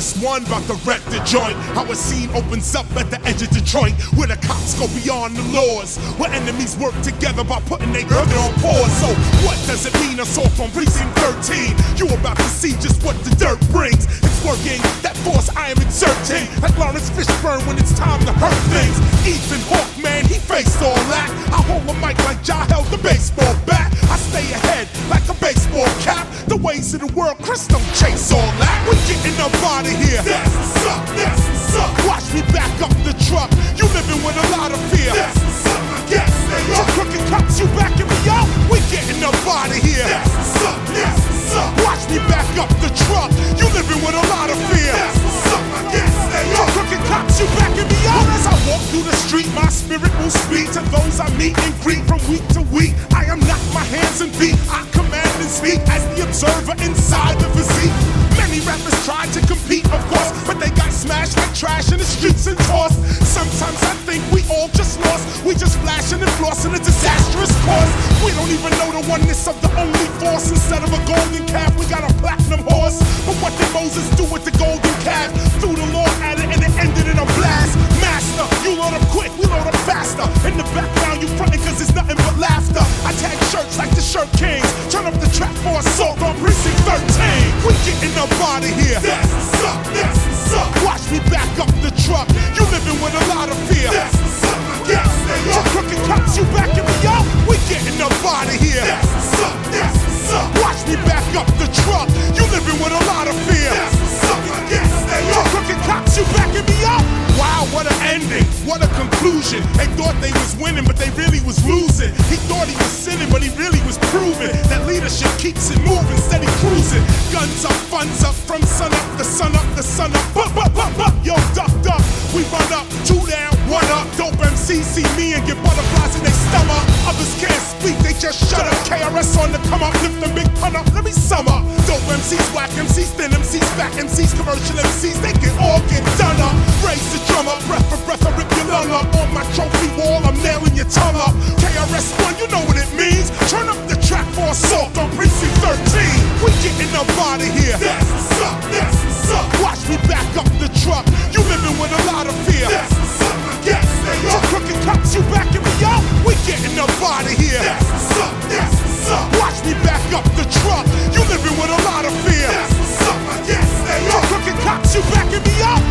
First one about to wreck the joint. How a scene opens up at the edge of Detroit, where the cops go beyond the laws, where enemies work together by putting their murder on pause. So what does it mean? Assault on precinct 13. You about to see just what the dirt brings. It's working, that force I am exerting, like Lawrence Fishburne when it's time to hurt things. Ethan Hawke, man, he faced all that. I hold a mic like Ja held the baseball bat. I stay ahead like a baseball cap. The ways of the world, Chris don't chase all that. We getting up out of here. That's what's up, that's what's up. Watch me back up the truck. You living with a lot of fear. That's what's up, I guess they are. Two crooked cops, you backing me up. We getting up out of here. That's what's up, that's what's up. Watch me back up the truck. You living with a lot of fear. That's what's up, I guess they are. Two crooked cops, you backing me up. As I walk through the street, my spirit will speak to those I meet and greet from week to week. I am not my hands and feet. I command and speak as the observer inside the physique. Many rappers tried to compete, of course, but they got smashed like trash in the streets and tossed. Sometimes I think we all just lost. We just flashing and flossing a disastrous cause. We don't even know the oneness of the only force. Instead of a golden calf, we got a platinum horse. But what did Moses do with the golden calf? Threw the law at it and it ended in a blast. Master, you load up quick, we load up faster. In the background, you frontin' cause it's nothing but laughter. I tag shirts like the Shirt Kings. Turn up the track for assault on precinct 13. We getting up out of here. That's what's up, that's what's up. Watch me back up the truck. You living with a lot of fear. That's what's up, I guess they are. Two crooked cops, you backing me up. We getting up out of here. That's what's up, that's what's up. Watch me back up the truck. You living with a lot of fear. That's what's up, I guess they are. Two crooked cops, you backing me up. Wow, what an ending, what a conclusion. They thought they was winning, but they really was losing. He thought he was sinning, but he really was proving that leadership keeps it moving, steady cruising. Guns up, funds up, from sun up, the sun up, the sun up. Yo, ducked up, we run up, 2 down, 1 up. Dope MCs see me and get butterflies in their stomach. Others can't speak, they just shut up. KRS on the come up, lift the big pun up, let me sum up. Dope MCs, whack MCs, thin MCs, fat MCs, commercial MCs, they can all get done up. Raise the drum up, breath for breath, I rip your lung up. On my trophy wall, I'm nailing your tongue up. KRS-One, you know what it means. Turn up the track for assault on precinct 13. We getting up out of here. That's what's up, that's what's up. Watch me back up the truck. You living with a lot of fear. That's what's up, I guess they are. Two crooked cops, you backing me up. We getting up out of here. That's what's up, that's what's up. Watch me back up the truck. You living with a lot of fear. That's what's up, I guess they are. Two crooked cops, you backing me up.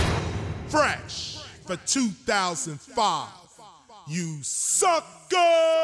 Fresh for 2005. You sucker!